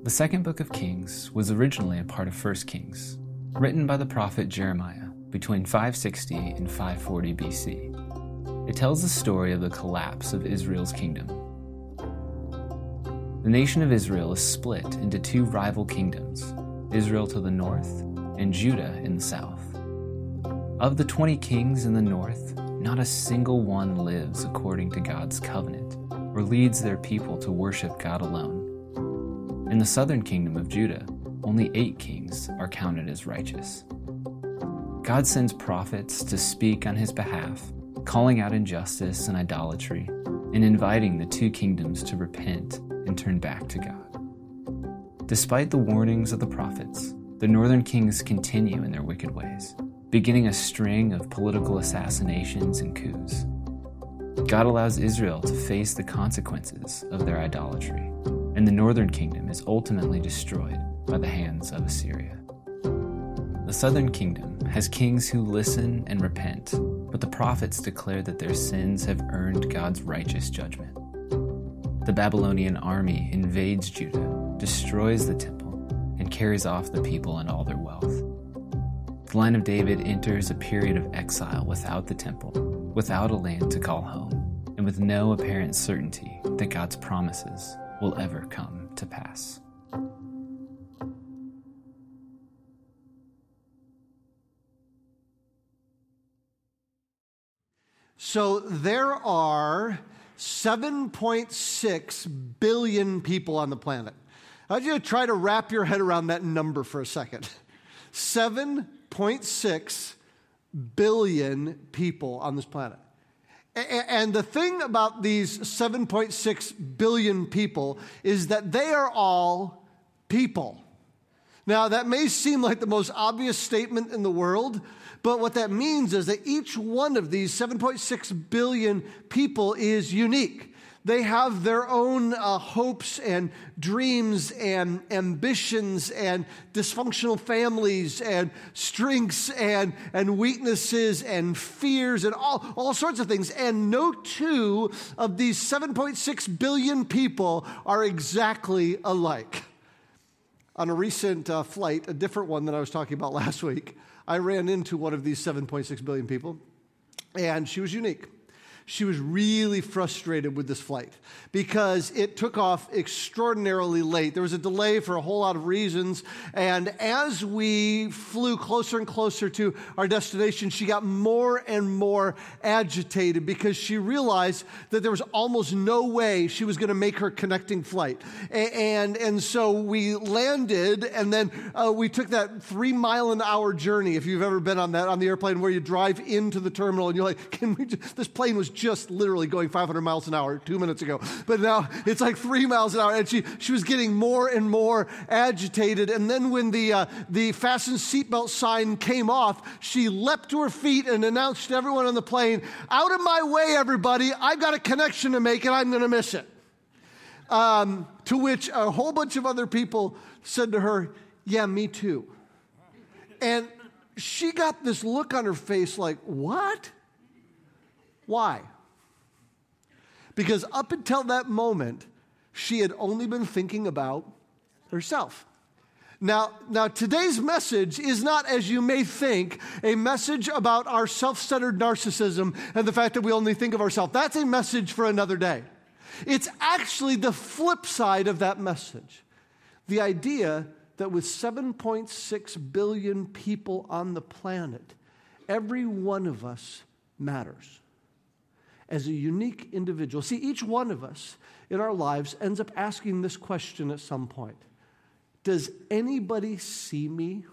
The second book of Kings was originally a part of 1 Kings, written by the prophet Jeremiah between 560 and 540 BC. It tells the story of the collapse of Israel's kingdom. The nation of Israel is split into two rival kingdoms, Israel to the north and Judah in the south. Of the 20 kings in the north, not a single one lives according to God's covenant or leads their people to worship God alone. In the southern kingdom of Judah, only 8 kings are counted as righteous. God sends prophets to speak on his behalf, calling out injustice and idolatry, and inviting the two kingdoms to repent and turn back to God. Despite the warnings of the prophets, the northern kings continue in their wicked ways, beginning a string of political assassinations and coups. God allows Israel to face the consequences of their idolatry, and the northern kingdom is ultimately destroyed by the hands of Assyria. The southern kingdom has kings who listen and repent, but the prophets declare that their sins have earned God's righteous judgment. The Babylonian army invades Judah, destroys the temple, and carries off the people and all their wealth. The line of David enters a period of exile without the temple, without a land to call home, and with no apparent certainty that God's promises will ever come to pass. So there are 7.6 billion people on the planet. I want you to try to wrap your head around that number for a second. 7.6 billion people on this planet. And the thing about these 7.6 billion people is that they are all people. Now, that may seem like the most obvious statement in the world, but what that means is that each one of these 7.6 billion people is unique. They have their own hopes and dreams and ambitions and dysfunctional families and strengths and weaknesses and fears and all sorts of things. And no two of these 7.6 billion people are exactly alike. On a recent flight, a different one than I was talking about last week, I ran into one of these 7.6 billion people, and she was unique. She was really frustrated with this flight because it took off extraordinarily late. There was a delay for a whole lot of reasons, and as we flew closer and closer to our destination, she got more and more agitated because she realized that there was almost no way she was going to make her connecting flight. And so we landed, and then we took that 3-mile-an-hour journey, if you've ever been on the airplane, where you drive into the terminal, and you're like, this plane was just literally going 500 miles an hour 2 minutes ago. But now it's like 3 miles an hour. And she was getting more and more agitated. And then when the fasten seatbelt sign came off, she leapt to her feet and announced to everyone on the plane, "Out of my way, everybody. I've got a connection to make and I'm going to miss it." To which a whole bunch of other people said to her, "Yeah, me too." And she got this look on her face like, "What? Why?" Because up until that moment, she had only been thinking about herself. Now, today's message is not, as you may think, a message about our self-centered narcissism and the fact that we only think of ourselves. That's a message for another day. It's actually the flip side of that message. The idea that with 7.6 billion people on the planet, every one of us matters. As a unique individual. See, each one of us in our lives ends up asking this question at some point. Does anybody see me?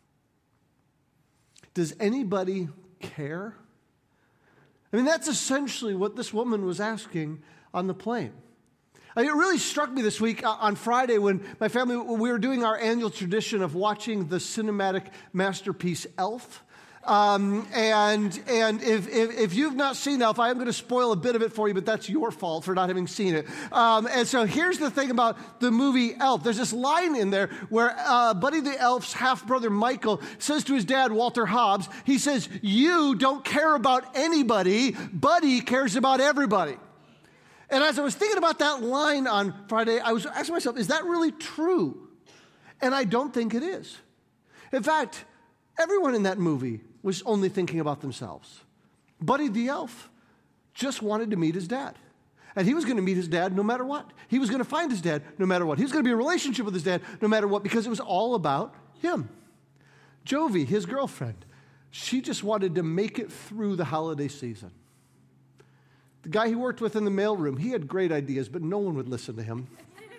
Does anybody care? I mean, that's essentially what this woman was asking on the plane. I mean, it really struck me this week on Friday when my family, we were doing our annual tradition of watching the cinematic masterpiece Elf. And if you've not seen Elf, I am going to spoil a bit of it for you, but that's your fault for not having seen it. And so here's the thing about the movie Elf. There's this line in there where Buddy the Elf's half-brother Michael says to his dad, Walter Hobbs, he says, "You don't care about anybody. Buddy cares about everybody." And as I was thinking about that line on Friday, I was asking myself, is that really true? And I don't think it is. In fact, everyone in that movie was only thinking about themselves. Buddy the Elf just wanted to meet his dad. And he was going to meet his dad no matter what. He was going to find his dad no matter what. He was going to be in a relationship with his dad no matter what, because it was all about him. Jovi, his girlfriend, she just wanted to make it through the holiday season. The guy he worked with in the mailroom, he had great ideas, but no one would listen to him.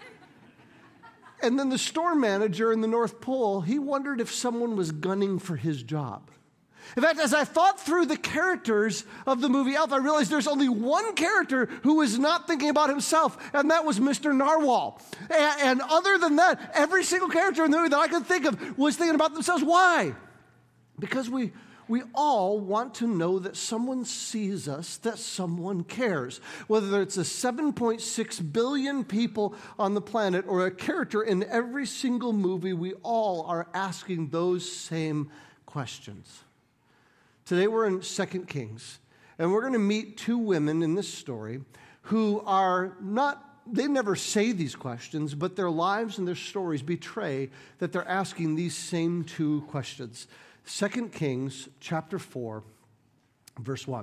And then the store manager in the North Pole, he wondered if someone was gunning for his job. In fact, as I thought through the characters of the movie Elf, I realized there's only one character who was not thinking about himself, and that was Mr. Narwhal. And other than that, every single character in the movie that I could think of was thinking about themselves. Why? Because we all want to know that someone sees us, that someone cares. Whether it's the 7.6 billion people on the planet or a character in every single movie, we all are asking those same questions. Today we're in 2 Kings, and we're going to meet two women in this story who are not, they never say these questions, but their lives and their stories betray that they're asking these same two questions. 2 Kings chapter 4, verse 1.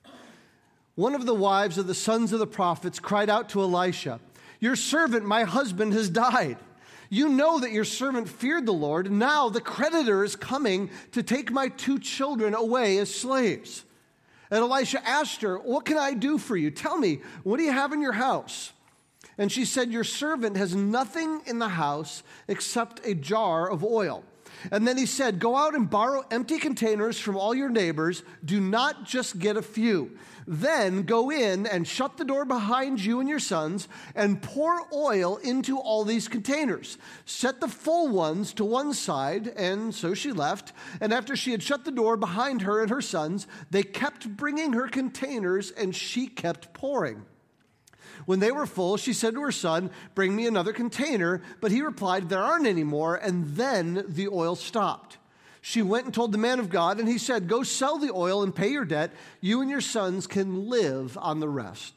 One of the wives of the sons of the prophets cried out to Elisha, "Your servant, my husband, has died. You know that your servant feared the Lord. Now the creditor is coming to take my two children away as slaves." And Elisha asked her, "What can I do for you? Tell me, what do you have in your house?" And she said, "Your servant has nothing in the house except a jar of oil." And then he said, "Go out and borrow empty containers from all your neighbors. Do not just get a few. Then go in and shut the door behind you and your sons and pour oil into all these containers. Set the full ones to one side." And so she left. And after she had shut the door behind her and her sons, they kept bringing her containers, and she kept pouring. When they were full, she said to her son, "Bring me another container." But he replied, "There aren't any more." And then the oil stopped. She went and told the man of God, and he said, "Go sell the oil and pay your debt. You and your sons can live on the rest."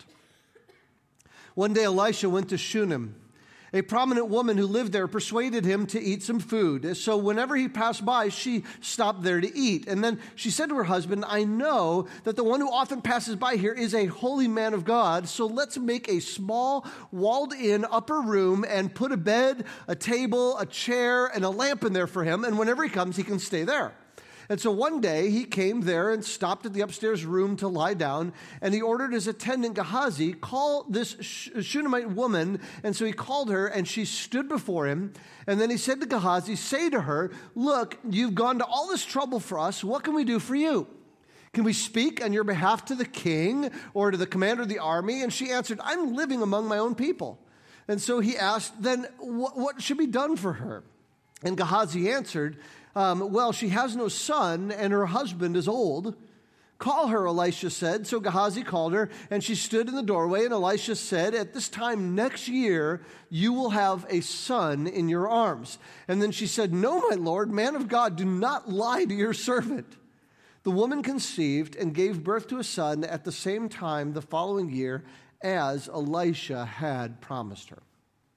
One day Elisha went to Shunem. A prominent woman who lived there persuaded him to eat some food. So whenever he passed by, she stopped there to eat. And then she said to her husband, "I know that the one who often passes by here is a holy man of God. So let's make a small walled-in upper room and put a bed, a table, a chair, and a lamp in there for him. And whenever he comes, he can stay there." And so one day he came there and stopped at the upstairs room to lie down, and he ordered his attendant Gehazi, "Call this Shunammite woman." And so he called her, and she stood before him. And then he said to Gehazi, "Say to her, 'Look, you've gone to all this trouble for us. What can we do for you? Can we speak on your behalf to the king or to the commander of the army?" And she answered, "I'm living among my own people." And so he asked, "Then what should be done for her?" And Gehazi answered, "Well, she has no son, and her husband is old." "Call her," Elisha said. So Gehazi called her, and she stood in the doorway, and Elisha said, "At this time next year, you will have a son in your arms." And then she said, "No, my lord, man of God, do not lie to your servant." The woman conceived and gave birth to a son at the same time the following year as Elisha had promised her.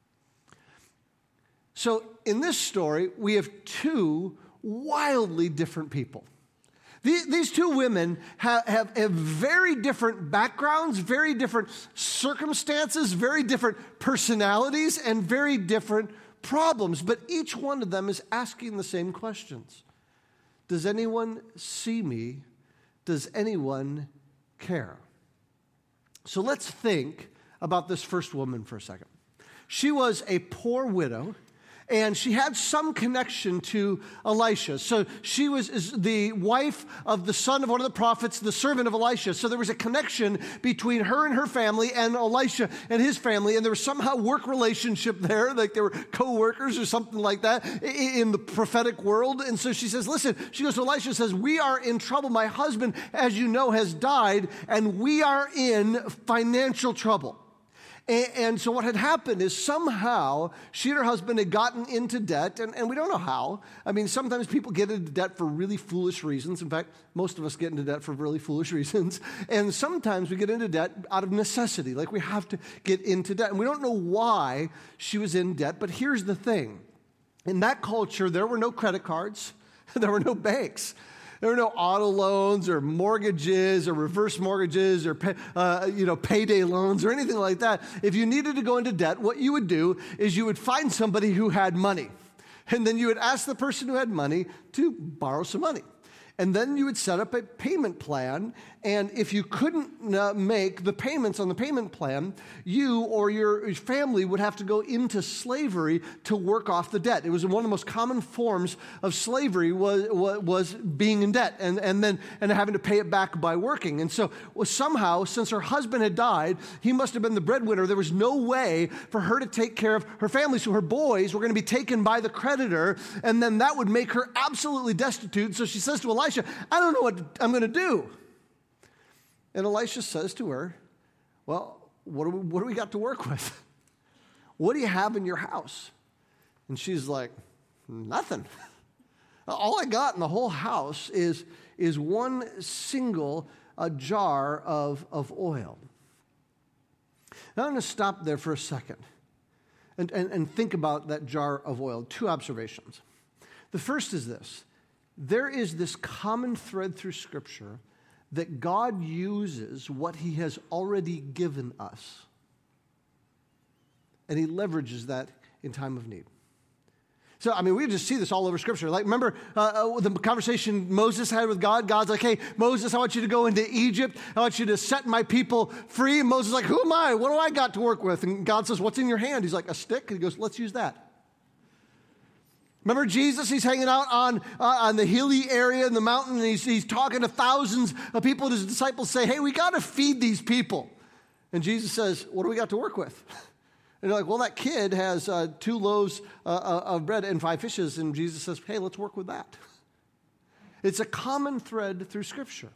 So in this story, we have two wildly different people. These two women have very different backgrounds, very different circumstances, very different personalities, and very different problems. But each one of them is asking the same questions. Does anyone see me? Does anyone care? So let's think about this first woman for a second. She was a poor widow, and she had some connection to Elisha. So she is the wife of the son of one of the prophets, the servant of Elisha. So there was a connection between her and her family and Elisha and his family, and there was somehow work relationship there, like they were co-workers or something like that in the prophetic world. And so she says, listen, she goes to Elisha and says, "We are in trouble. My husband, as you know, has died, and we are in financial trouble." And so what had happened is somehow she and her husband had gotten into debt, and we don't know how. I mean, sometimes people get into debt for really foolish reasons. In fact, most of us get into debt for really foolish reasons. And sometimes we get into debt out of necessity, like we have to get into debt. And we don't know why she was in debt, but here's the thing. In that culture, there were no credit cards. There were no banks. There were no auto loans or mortgages or reverse mortgages or payday loans or anything like that. If you needed to go into debt, what you would do is you would find somebody who had money. And then you would ask the person who had money to borrow some money. And then you would set up a payment plan. And if you couldn't make the payments on the payment plan, you or your family would have to go into slavery to work off the debt. It was one of the most common forms of slavery was being in debt and having to pay it back by working. And so somehow, since her husband had died, he must have been the breadwinner. There was no way for her to take care of her family. So her boys were going to be taken by the creditor, and then that would make her absolutely destitute. So she says to Elisha, I don't know what I'm going to do. And Elisha says to her, well, what do we got to work with? What do you have in your house? And she's like, nothing. All I got in the whole house is one single jar of oil. Now I'm going to stop there for a second and think about that jar of oil. Two observations. The first is this. There is this common thread through Scripture that God uses what he has already given us, and he leverages that in time of need. So, I mean, we just see this all over Scripture. Like, remember the conversation Moses had with God? God's like, hey, Moses, I want you to go into Egypt. I want you to set my people free. And Moses is like, who am I? What do I got to work with? And God says, what's in your hand? He's like, a stick. And he goes, let's use that. Remember Jesus? He's hanging out on the hilly area in the mountain, and he's talking to thousands of people, and his disciples say, hey, we got to feed these people. And Jesus says, what do we got to work with? And they're like, well, that kid has 2 loaves of bread and 5 fishes. And Jesus says, hey, let's work with that. It's a common thread through Scripture.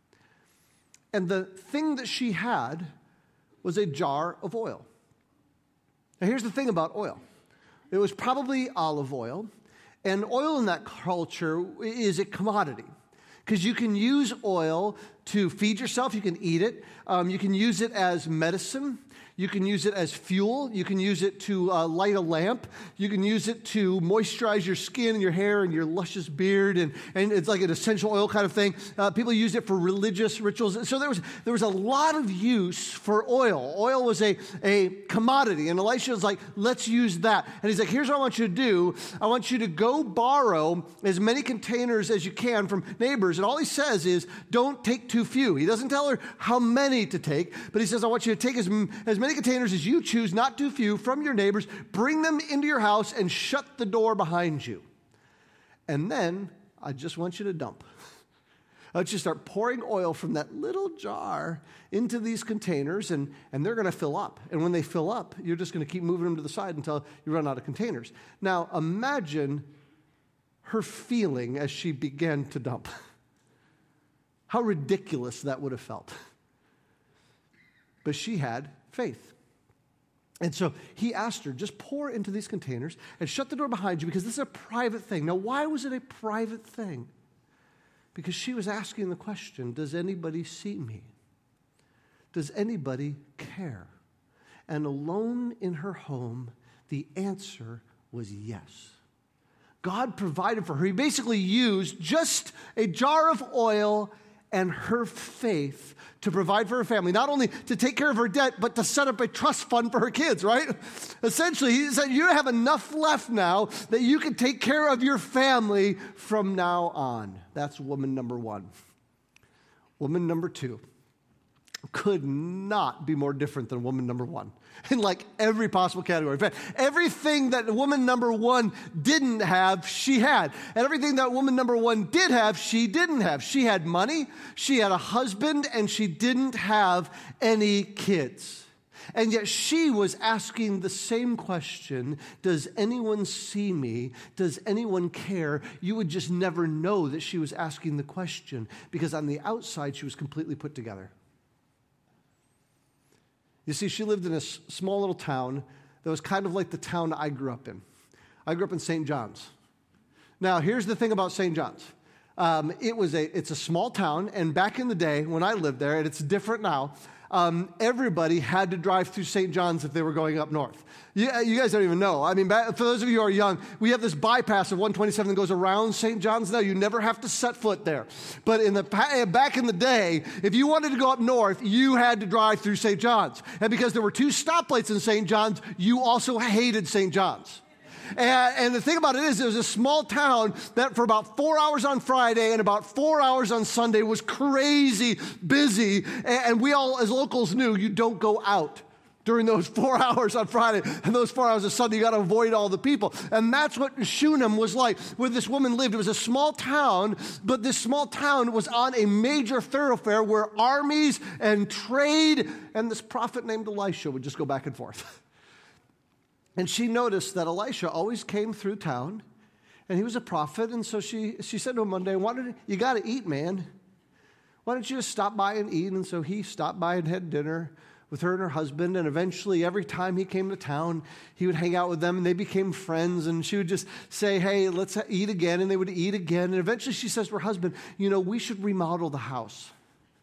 And the thing that she had was a jar of oil. Now, here's the thing about oil. It was probably olive oil, and oil in that culture is a commodity because you can use oil to feed yourself. You can eat it. You can use it as medicine. You can use it as fuel. You can use it to light a lamp. You can use it to moisturize your skin and your hair and your luscious beard, and it's like an essential oil kind of thing. People use it for religious rituals. So there was a lot of use for oil. Oil was a commodity, and Elisha was like, let's use that. And he's like, here's what I want you to do. I want you to go borrow as many containers as you can from neighbors. And all he says is, don't take too few. He doesn't tell her how many to take, but he says, I want you to take as many containers as you choose, not too few, from your neighbors, bring them into your house and shut the door behind you. And then I just want you to dump. I want you to start pouring oil from that little jar into these containers, and they're going to fill up. And when they fill up, you're just going to keep moving them to the side until you run out of containers. Now, imagine her feeling as she began to dump. How ridiculous that would have felt. But she had faith. And so he asked her, just pour into these containers and shut the door behind you because this is a private thing. Now, why was it a private thing? Because she was asking the question, does anybody see me? Does anybody care? And alone in her home, the answer was yes. God provided for her. He basically used just a jar of oil and her faith to provide for her family, not only to take care of her debt, but to set up a trust fund for her kids, right? Essentially, he said, you have enough left now that you can take care of your family from now on. That's woman number 1. Woman number 2 could not be more different than woman number 1 in like every possible category. In fact, everything that woman number 1 didn't have, she had. And everything that woman number 1 did have, she didn't have. She had money, she had a husband, and she didn't have any kids. And yet she was asking the same question, does anyone see me? Does anyone care? You would just never know that she was asking the question because on the outside she was completely put together. You see, she lived in a small little town that was kind of like the town I grew up in. I grew up in St. John's. Now, here's the thing about St. John's. It's a small town, and back in the day when I lived there, and it's different now, everybody had to drive through St. John's if they were going up north. You guys don't even know. I mean, for those of you who are young, we have this bypass of 127 that goes around St. John's now. You never have to set foot there. But back in the day, if you wanted to go up north, you had to drive through St. John's. And because there were 2 stoplights in St. John's, you also hated St. John's. And the thing about it is, it was a small town that for about 4 hours on Friday and about 4 hours on Sunday was crazy busy. And we all, as locals, knew you don't go out during those 4 hours on Friday and those 4 hours of Sunday. You got to avoid all the people. And that's what Shunem was like, where this woman lived. It was a small town, but this small town was on a major thoroughfare where armies and trade and this prophet named Elisha would just go back and forth. And she noticed that Elisha always came through town, and he was a prophet. And so she said to him one day, you got to eat, man. Why don't you just stop by and eat? And so he stopped by and had dinner with her and her husband. And eventually, every time he came to town, he would hang out with them, and they became friends. And she would just say, hey, let's eat again. And they would eat again. And eventually she says to her husband, we should remodel the house.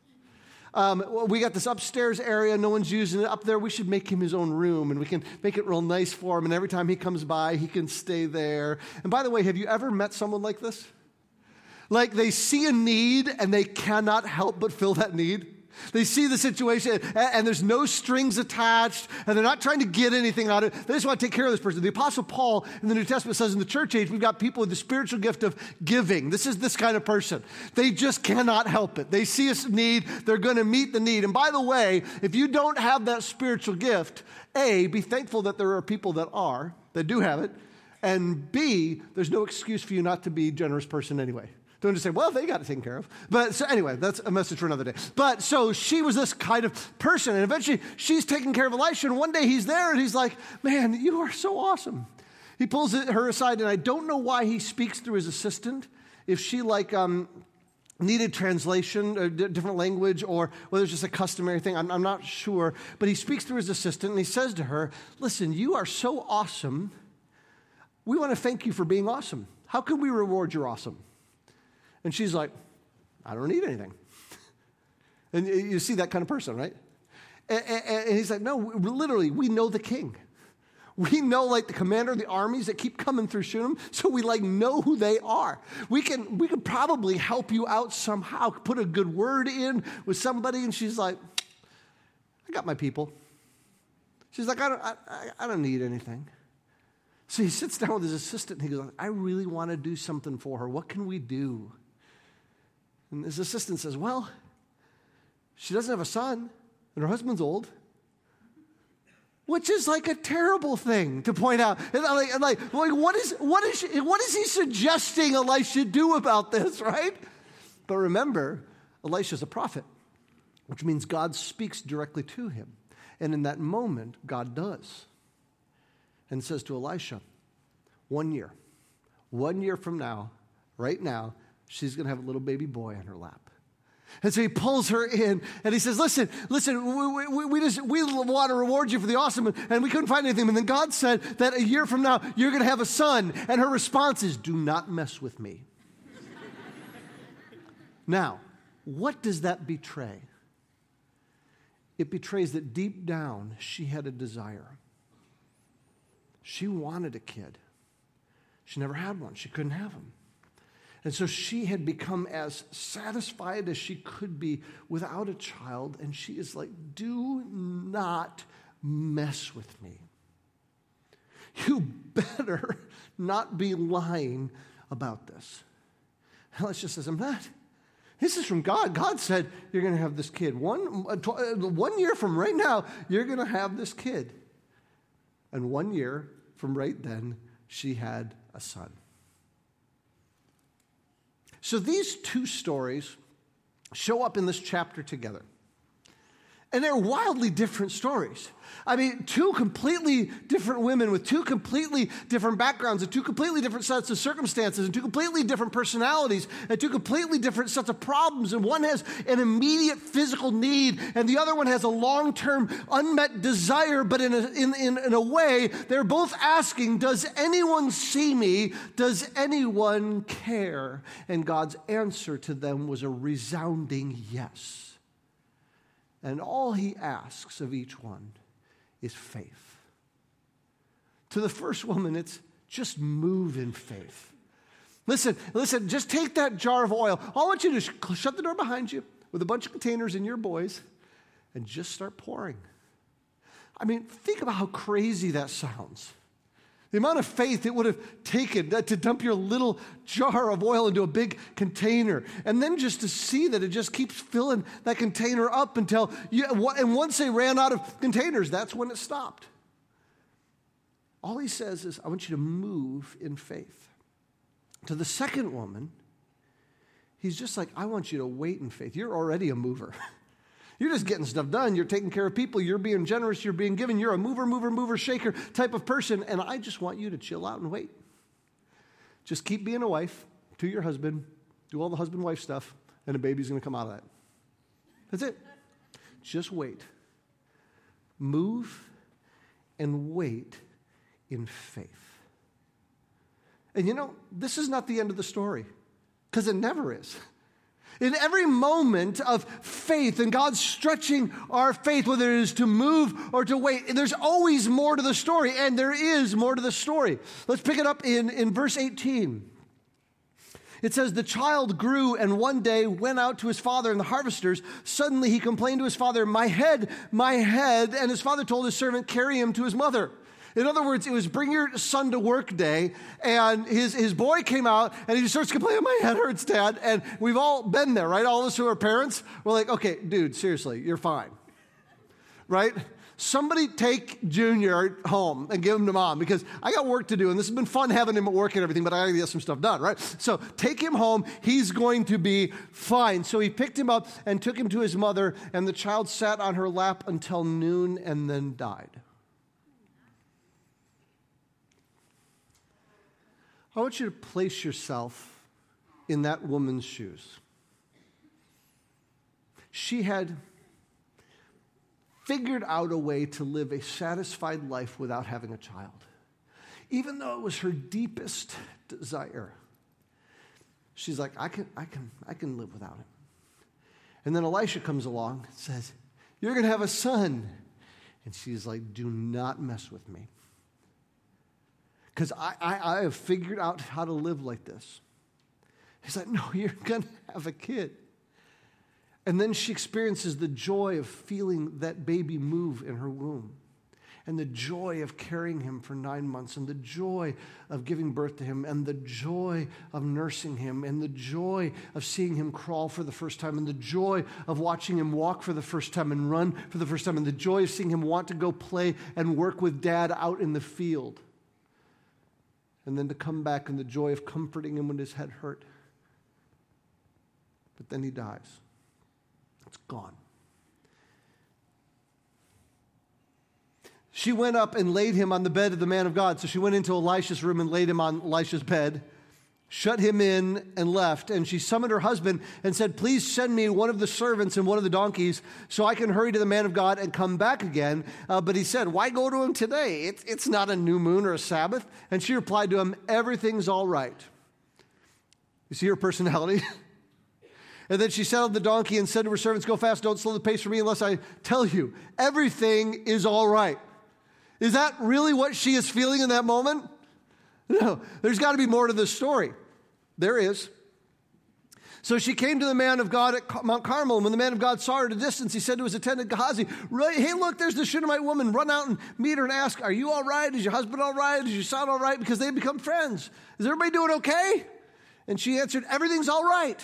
We got this upstairs area, no one's using it. Up there, we should make him his own room, and we can make it real nice for him, and every time he comes by, he can stay there. And by the way, have you ever met someone like this? Like they see a need, and they cannot help but fill that need. They see the situation, and there's no strings attached, and they're not trying to get anything out of it. They just want to take care of this person. The Apostle Paul in the New Testament says in the church age, we've got people with the spiritual gift of giving. This is this kind of person. They just cannot help it. They see a need, they're going to meet the need. And by the way, if you don't have that spiritual gift, A, be thankful that there are people that do have it, and B, there's no excuse for you not to be a generous person anyway. Don't just say, well, they got it taken care of. But so anyway, that's a message for another day. But so she was this kind of person. And eventually she's taking care of Elisha. And one day he's there and he's like, man, you are so awesome. He pulls her aside, and I don't know why he speaks through his assistant. If she needed translation, or different language, or whether it's just a customary thing, I'm not sure. But he speaks through his assistant and he says to her, listen, you are so awesome. We want to thank you for being awesome. How can we reward your awesome? And she's like, I don't need anything. And you see that kind of person, right? And he's like, no, literally, we know the king. We know like the commander of the armies that keep coming through Shunem, so we know who they are. We can probably help you out somehow, put a good word in with somebody. And she's like, I got my people. She's like, I don't need anything. So he sits down with his assistant and he goes, I really want to do something for her. What can we do? And his assistant says, well, she doesn't have a son, and her husband's old, which is like a terrible thing to point out. What is he suggesting Elisha do about this, right? But remember, Elisha's a prophet, which means God speaks directly to him. And in that moment, God does. And says to Elisha, 1 year from now, right now, she's going to have a little baby boy on her lap. And so he pulls her in and he says, listen, we want to reward you for the awesome, and we couldn't find anything. And then God said that a year from now, you're going to have a son. And her response is, do not mess with me. Now, what does that betray? It betrays that deep down, she had a desire. She wanted a kid. She never had one. She couldn't have him. And so she had become as satisfied as she could be without a child. And she is like, do not mess with me. You better not be lying about this. Elisha says, I'm not. This is from God. God said, you're going to have this kid. 1 year from right now, you're going to have this kid. And 1 year from right then, she had a son. So these two stories show up in this chapter together. And they're wildly different stories. I mean, two completely different women with two completely different backgrounds and two completely different sets of circumstances and two completely different personalities and two completely different sets of problems. And one has an immediate physical need and the other one has a long-term unmet desire, but in a way, they're both asking, does anyone see me? Does anyone care? And God's answer to them was a resounding yes. And all he asks of each one is faith. To the first woman, it's just move in faith. Listen, just take that jar of oil. I want you to shut the door behind you with a bunch of containers and your boys and just start pouring. I mean, think about how crazy that sounds. The amount of faith it would have taken to dump your little jar of oil into a big container. And then just to see that it just keeps filling that container up until, and once they ran out of containers, that's when it stopped. All he says is, I want you to move in faith. To the second woman, he's just like, I want you to wait in faith. You're already a mover. You're just getting stuff done. You're taking care of people. You're being generous. You're being given. You're a mover, shaker type of person. And I just want you to chill out and wait. Just keep being a wife to your husband. Do all the husband-wife stuff. And a baby's going to come out of that. That's it. Just wait. Move and wait in faith. And you know, this is not the end of the story. Because it never is. In every moment of faith and God stretching our faith, whether it is to move or to wait, there's always more to the story, and there is more to the story. Let's pick it up in verse 18. It says, the child grew and one day went out to his father and the harvesters. Suddenly he complained to his father, my head, and his father told his servant, carry him to his mother. In other words, it was bring your son to work day, and his boy came out, and he just starts complaining, my head hurts, Dad. And we've all been there, right? All of us who are parents, we're like, okay, dude, seriously, you're fine, right? Somebody take Junior home and give him to Mom, because I got work to do, and this has been fun having him at work and everything, but I got to get some stuff done, right? So take him home. He's going to be fine. So he picked him up and took him to his mother, and the child sat on her lap until noon and then died. I want you to place yourself in that woman's shoes. She had figured out a way to live a satisfied life without having a child, even though it was her deepest desire. She's like, I can live without him. And then Elisha comes along and says, you're going to have a son. And she's like, do not mess with me. Because I have figured out how to live like this. He's like, no, you're going to have a kid. And then she experiences the joy of feeling that baby move in her womb. And the joy of carrying him for 9 months. And the joy of giving birth to him. And the joy of nursing him. And the joy of seeing him crawl for the first time. And the joy of watching him walk for the first time and run for the first time. And the joy of seeing him want to go play and work with Dad out in the field. And then to come back and the joy of comforting him when his head hurt. But then he dies. It's gone. She went up and laid him on the bed of the man of God. So she went into Elisha's room and laid him on Elisha's bed, shut him in and left. And she summoned her husband and said, please send me one of the servants and one of the donkeys so I can hurry to the man of God and come back again. But he said, why go to him today? It's not a new moon or a Sabbath. And she replied to him, everything's all right. You see her personality? And then she saddled the donkey and said to her servants, go fast, don't slow the pace for me unless I tell you. Everything is all right. Is that really what she is feeling in that moment? No, there's got to be more to this story. There is. So she came to the man of God at Mount Carmel, and when the man of God saw her at a distance, he said to his attendant Gehazi, hey, look, there's the Shunammite woman. Run out and meet her and ask, are you all right? Is your husband all right? Is your son all right? Because they've become friends. Is everybody doing okay? And she answered, everything's all right.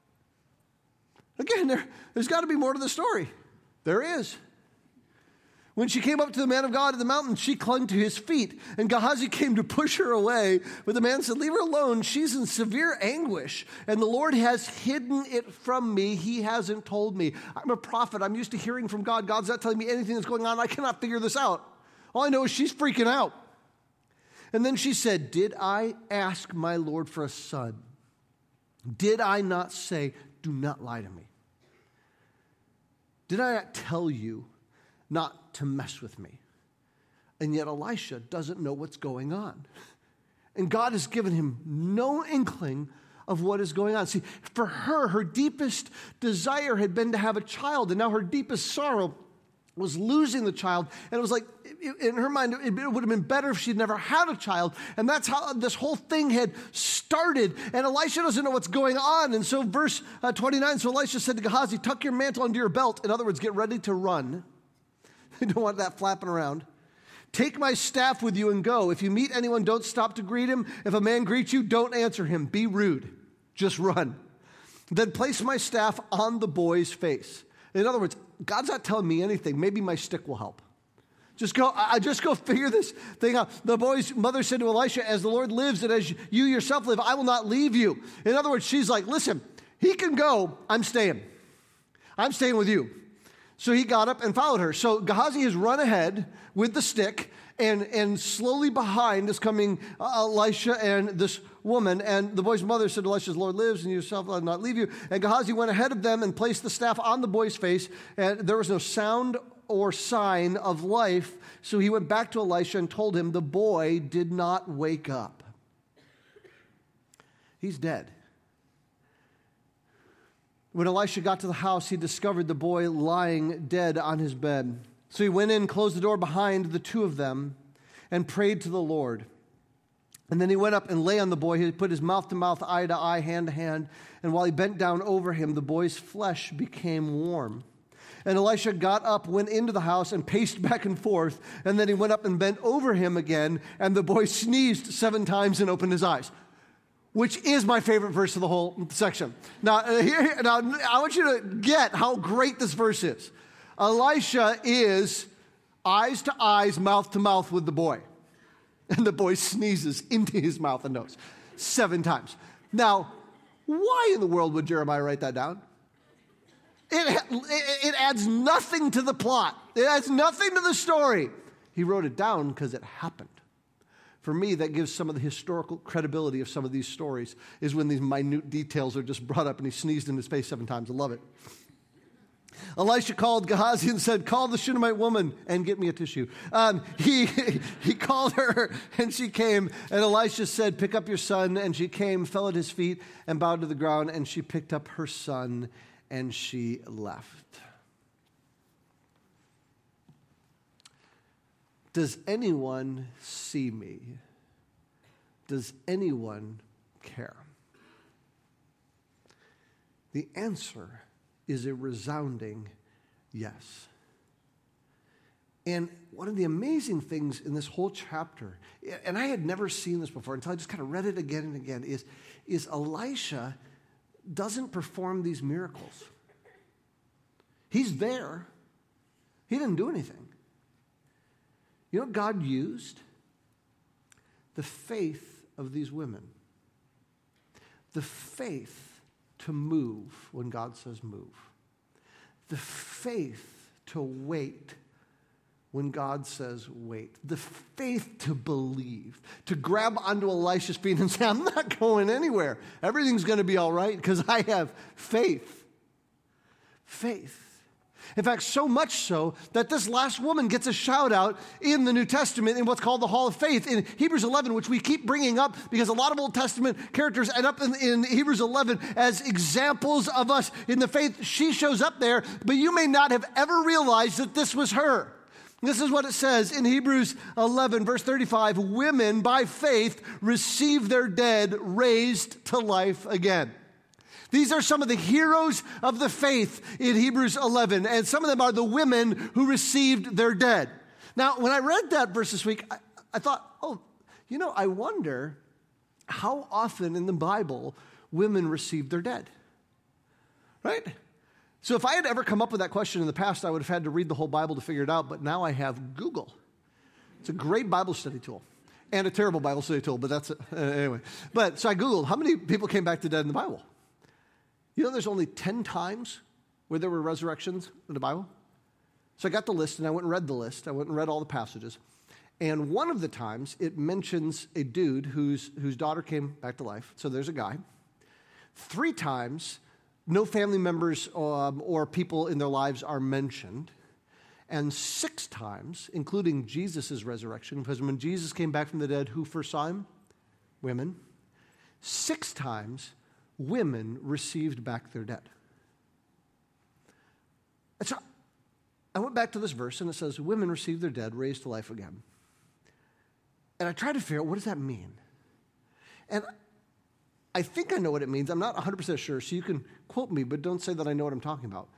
Again, there's got to be more to the story. There is. When she came up to the man of God in the mountain, she clung to his feet. And Gehazi came to push her away. But the man said, leave her alone. She's in severe anguish. And the Lord has hidden it from me. He hasn't told me. I'm a prophet. I'm used to hearing from God. God's not telling me anything that's going on. I cannot figure this out. All I know is she's freaking out. And then she said, did I ask my Lord for a son? Did I not say, do not lie to me? Did I not tell you not to mess with me? And yet Elisha doesn't know what's going on. And God has given him no inkling of what is going on. See, for her deepest desire had been to have a child, and now her deepest sorrow was losing the child. And it was like, in her mind, it would have been better if she'd never had a child. And that's how this whole thing had started. And Elisha doesn't know what's going on. And so verse 29, so Elisha said to Gehazi, tuck your mantle under your belt. In other words, get ready to run. You don't want that flapping around. Take my staff with you and go. If you meet anyone, don't stop to greet him. If a man greets you, don't answer him. Be rude. Just run. Then place my staff on the boy's face. In other words, God's not telling me anything. Maybe my stick will help. Just go figure this thing out. The boy's mother said to Elisha, as the Lord lives and as you yourself live, I will not leave you. In other words, she's like, listen, he can go. I'm staying. I'm staying with you. So he got up and followed her. So Gehazi has run ahead with the stick, and slowly behind is coming Elisha and this woman. And the boy's mother said to Elisha, the Lord lives and you yourself will not leave you. And Gehazi went ahead of them and placed the staff on the boy's face. And there was no sound or sign of life. So he went back to Elisha and told him the boy did not wake up. He's dead. When Elisha got to the house, he discovered the boy lying dead on his bed. So he went in, closed the door behind the two of them, and prayed to the Lord. And then he went up and lay on the boy. He put his mouth to mouth, eye to eye, hand to hand. And while he bent down over him, the boy's flesh became warm. And Elisha got up, went into the house, and paced back and forth. And then he went up and bent over him again. And the boy sneezed 7 times and opened his eyes, which is my favorite verse of the whole section. Now, I want you to get how great this verse is. Elisha is eyes to eyes, mouth to mouth with the boy. And the boy sneezes into his mouth and nose 7 times. Now, why in the world would Jeremiah write that down? It adds nothing to the plot. It adds nothing to the story. He wrote it down because it happened. For me, that gives some of the historical credibility of some of these stories, is when these minute details are just brought up, and he sneezed in his face 7 times. I love it. Elisha called Gehazi and said, call the Shunammite woman and get me a tissue. He called her, and she came. And Elisha said, pick up your son. And she came, fell at his feet, and bowed to the ground. And she picked up her son, and she left. Does anyone see me? Does anyone care? The answer is a resounding yes. And one of the amazing things in this whole chapter, and I had never seen this before until I just kind of read it again and again, is Elisha doesn't perform these miracles. He's there. He didn't do anything. You know what God used? The faith of these women. The faith to move when God says move. The faith to wait when God says wait. The faith to believe. To grab onto Elisha's feet and say, I'm not going anywhere. Everything's going to be all right because I have faith. Faith. In fact, so much so that this last woman gets a shout out in the New Testament in what's called the Hall of Faith in Hebrews 11, which we keep bringing up because a lot of Old Testament characters end up in Hebrews 11 as examples of us in the faith. She shows up there, but you may not have ever realized that this was her. This is what it says in Hebrews 11, verse 35. Women, by faith, receive their dead raised to life again. These are some of the heroes of the faith in Hebrews 11, and some of them are the women who received their dead. Now, when I read that verse this week, I thought, I wonder how often in the Bible women receive their dead, right? So if I had ever come up with that question in the past, I would have had to read the whole Bible to figure it out, but now I have Google. It's a great Bible study tool. And a terrible Bible study tool, but that's it. Anyway. But so I Googled, how many people came back to dead in the Bible? You know there's only 10 times where there were resurrections in the Bible? So I got the list, and I went and read the list. I went and read all the passages. And one of the times, it mentions a dude whose daughter came back to life. So there's a guy. 3 times, no family members or people in their lives are mentioned. And 6 times, including Jesus' resurrection, because when Jesus came back from the dead, who first saw him? Women. 6 times, women received back their dead. And so I went back to this verse, and it says, women received their dead, raised to life again. And I tried to figure out, what does that mean? And I think I know what it means. I'm not 100% sure, so you can quote me, but don't say that I know what I'm talking about.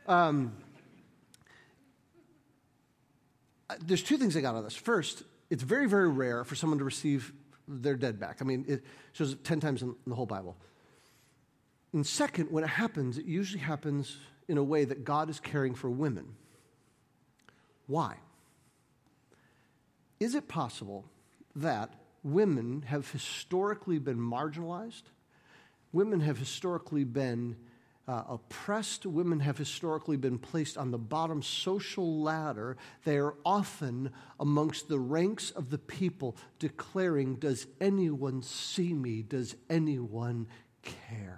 There's 2 things I got out of this. First, it's very, very rare for someone to receive their dead back. I mean, it shows 10 times in the whole Bible. And second, when it happens, it usually happens in a way that God is caring for women. Why? Is it possible that women have historically been marginalized? Women have historically been oppressed. Women have historically been placed on the bottom social ladder. They are often amongst the ranks of the people declaring, does anyone see me? Does anyone care?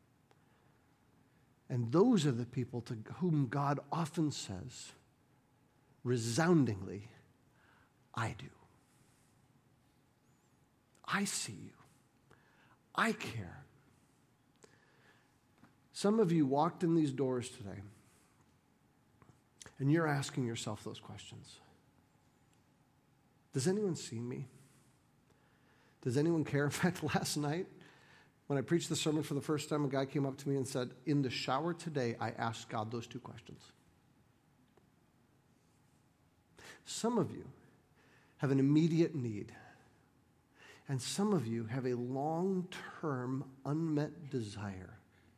And those are the people to whom God often says, resoundingly, I do. I see you. I care. Some of you walked in these doors today, and you're asking yourself those questions. Does anyone see me? Does anyone care? In fact, last night, when I preached the sermon for the first time, a guy came up to me and said, in the shower today, I asked God those 2 questions. Some of you have an immediate need, and some of you have a long-term unmet desire.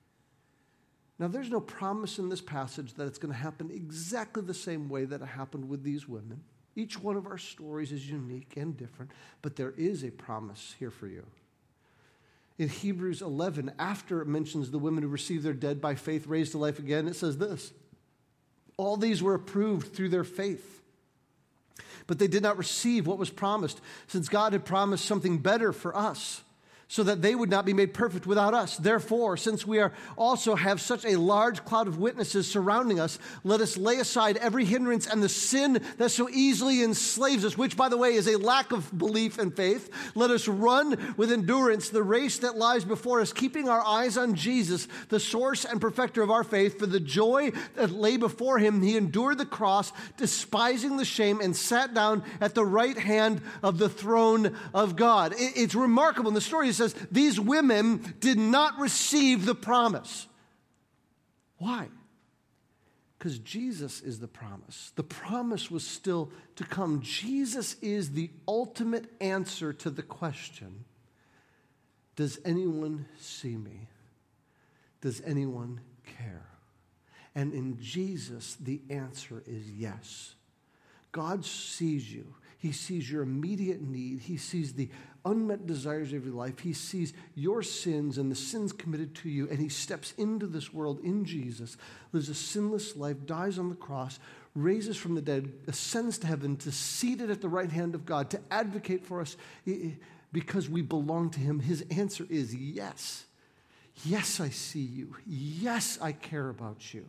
Now, there's no promise in this passage that it's going to happen exactly the same way that it happened with these women. Each one of our stories is unique and different, but there is a promise here for you. In Hebrews 11, after it mentions the women who received their dead by faith raised to life again, it says this, all these were approved through their faith, but they did not receive what was promised, since God had promised something better for us, so that they would not be made perfect without us. Therefore, since we also have such a large cloud of witnesses surrounding us, let us lay aside every hindrance and the sin that so easily enslaves us, which, by the way, is a lack of belief and faith. Let us run with endurance the race that lies before us, keeping our eyes on Jesus, the source and perfecter of our faith. For the joy that lay before him, he endured the cross, despising the shame, and sat down at the right hand of the throne of God. It's remarkable. In the story, it says, these women did not receive the promise. Why? Because Jesus is the promise. The promise was still to come. Jesus is the ultimate answer to the question, does anyone see me? Does anyone care? And in Jesus, the answer is yes. God sees you. He sees your immediate need. He sees the unmet desires of your life. He sees your sins and the sins committed to you, and he steps into this world in Jesus, lives a sinless life, dies on the cross, raises from the dead, ascends to heaven, to seat it at the right hand of God, to advocate for us because we belong to him. His answer is yes. Yes, I see you. Yes, I care about you.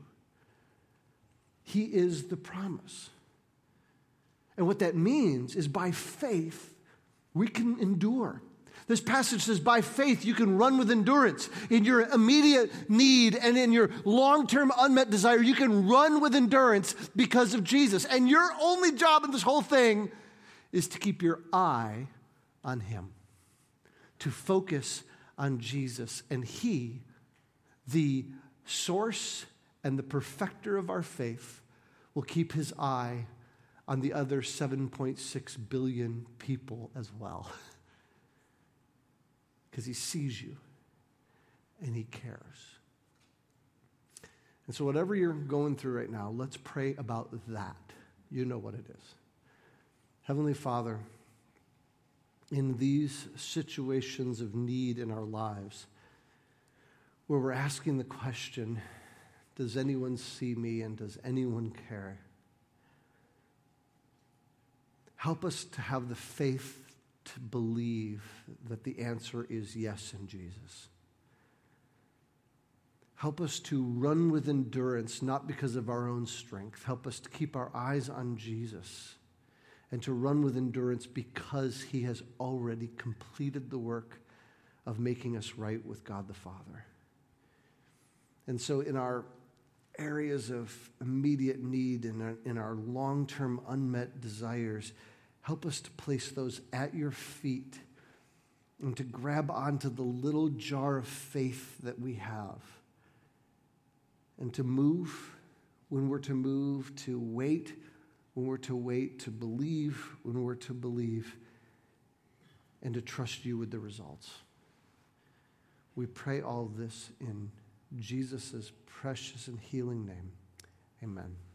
He is the promise. And what that means is by faith, we can endure. This passage says, by faith, you can run with endurance. In your immediate need and in your long-term unmet desire, you can run with endurance because of Jesus. And your only job in this whole thing is to keep your eye on him, to focus on Jesus. And he, the source and the perfecter of our faith, will keep his eye on the other 7.6 billion people as well. Because he sees you and he cares. And so whatever you're going through right now, let's pray about that. You know what it is. Heavenly Father, in these situations of need in our lives, where we're asking the question, does anyone see me and does anyone care? Help us to have the faith to believe that the answer is yes in Jesus. Help us to run with endurance, not because of our own strength. Help us to keep our eyes on Jesus and to run with endurance because he has already completed the work of making us right with God the Father. And so in our areas of immediate need and in our long-term unmet desires, help us to place those at your feet and to grab onto the little jar of faith that we have and to move when we're to move, to wait when we're to wait, to believe when we're to believe, and to trust you with the results. We pray all this in Jesus' precious and healing name. Amen.